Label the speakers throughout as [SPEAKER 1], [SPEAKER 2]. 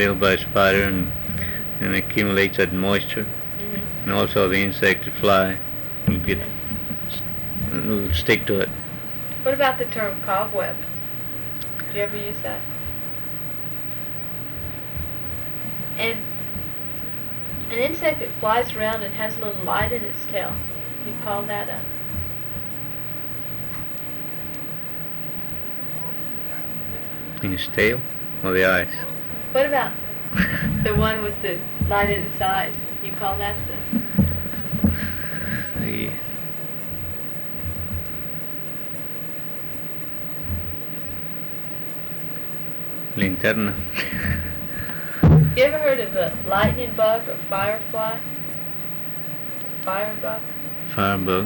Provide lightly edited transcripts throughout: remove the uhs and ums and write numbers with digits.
[SPEAKER 1] built by a spider and accumulates that moisture. And also the insect to fly will stick to it.
[SPEAKER 2] What about the term cobweb? Do you ever use that? And an insect that flies around and has a little light in its tail, you call that a...
[SPEAKER 1] In its tail or the eyes?
[SPEAKER 2] What about the one with the light in its eyes? You call that
[SPEAKER 1] the linterna.
[SPEAKER 2] You ever heard of a lightning bug or firefly? Firebug?
[SPEAKER 1] Firebug.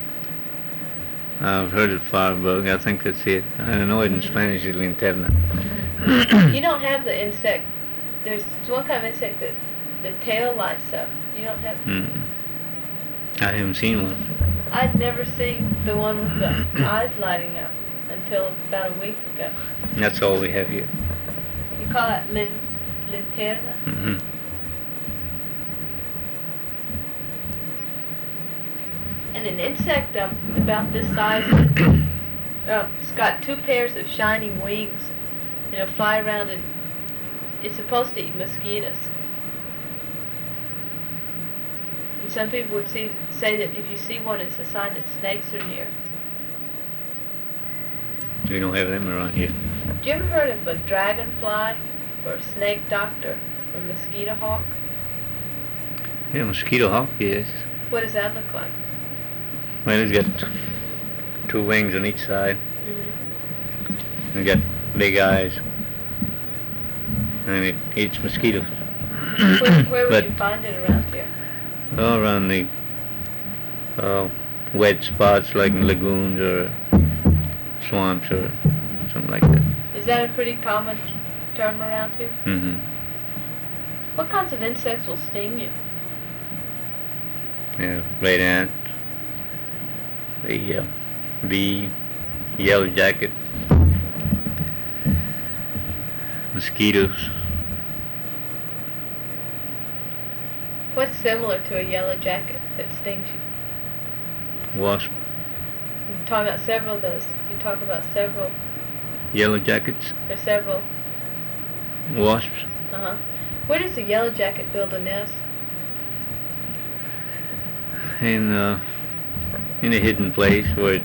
[SPEAKER 1] I've heard of firebug. I think that's it. I know it in Spanish is linterna.
[SPEAKER 2] You don't have the insect. There's one kind of insect that the tail lights up. You don't have...
[SPEAKER 1] I haven't seen one.
[SPEAKER 2] I'd never seen the one with the eyes lighting up until about a week ago.
[SPEAKER 1] That's all we have here.
[SPEAKER 2] You call that linterna?
[SPEAKER 1] Mm-hmm.
[SPEAKER 2] And an insect about this size, it's got 2 pairs of shining wings. It'll fly around and it's supposed to eat mosquitoes. And some people would say that if you see one, it's a sign that snakes are near.
[SPEAKER 1] We don't have them around here.
[SPEAKER 2] Do you ever heard of a dragonfly or a snake doctor or mosquito hawk?
[SPEAKER 1] Yeah, mosquito hawk, yes.
[SPEAKER 2] What does that look like?
[SPEAKER 1] Well, it's got 2 wings on each side.
[SPEAKER 2] Mm-hmm.
[SPEAKER 1] It's got big eyes. And it eats mosquitoes.
[SPEAKER 2] Where would you find it around here?
[SPEAKER 1] All around the wet spots like in lagoons or swamps or something like that.
[SPEAKER 2] Is that a pretty common term around here?
[SPEAKER 1] Mm-hmm.
[SPEAKER 2] What kinds of insects will sting you?
[SPEAKER 1] Yeah, red ant, the bee, yellow jacket, mosquitoes.
[SPEAKER 2] What's similar to a yellow jacket that stings you?
[SPEAKER 1] Wasp.
[SPEAKER 2] You talk about several of those. You talk about several.
[SPEAKER 1] Yellow jackets.
[SPEAKER 2] There's several.
[SPEAKER 1] Wasps.
[SPEAKER 2] Uh-huh. Where does the yellow jacket build a nest?
[SPEAKER 1] In a hidden place where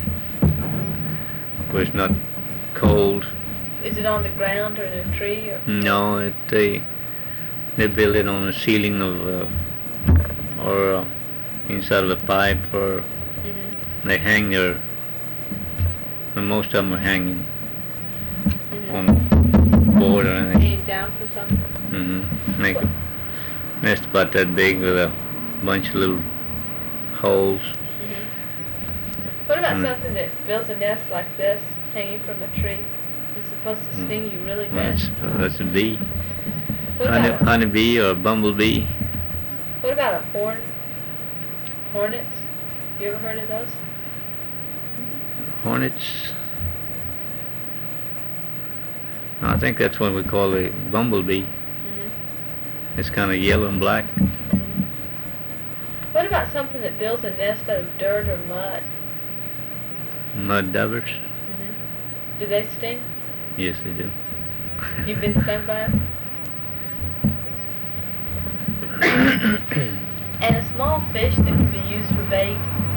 [SPEAKER 1] it's not cold.
[SPEAKER 2] Is it on the ground or in a tree? Or?
[SPEAKER 1] No, they build it on the ceiling of or inside of a pipe, or they hang there. And most of them are hanging on a board or anything.
[SPEAKER 2] Hanging down from something?
[SPEAKER 1] Make a nest about that big with a bunch of little holes.
[SPEAKER 2] What about something that builds a nest like this, hanging from a tree? It's supposed to sting you really bad.
[SPEAKER 1] That's a bee.
[SPEAKER 2] Honeybee
[SPEAKER 1] or a bumblebee.
[SPEAKER 2] What about a hornets? You ever heard of those?
[SPEAKER 1] Hornets. I think that's what we call a bumblebee. It's kind of yellow and black.
[SPEAKER 2] What about something that builds a nest out of dirt or mud?
[SPEAKER 1] Mud dubbers.
[SPEAKER 2] Do they sting?
[SPEAKER 1] Yes, they do.
[SPEAKER 2] You've been stung by them? And a small fish that can be used for bait.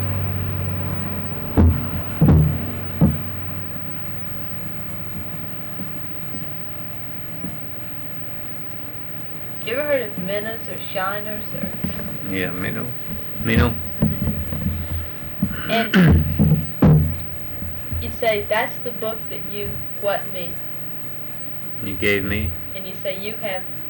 [SPEAKER 2] You ever heard of minnows or shiners or?
[SPEAKER 1] Yeah, minnow.
[SPEAKER 2] And you'd say, that's the book that you, what, me?
[SPEAKER 1] You gave me.
[SPEAKER 2] And you say, you have